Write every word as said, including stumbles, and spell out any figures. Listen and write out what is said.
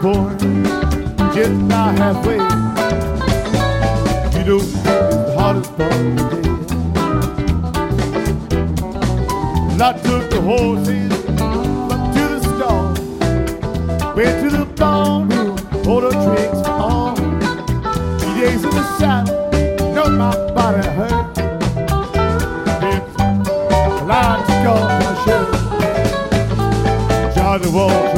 point, just about halfway. You know, it's the hardest part of the day. I took the horses up to the stall, went to the barn room, ordered tricks for all. Three days in the saddle, know my body hurt. Then the line took off my shirt, tried to walk.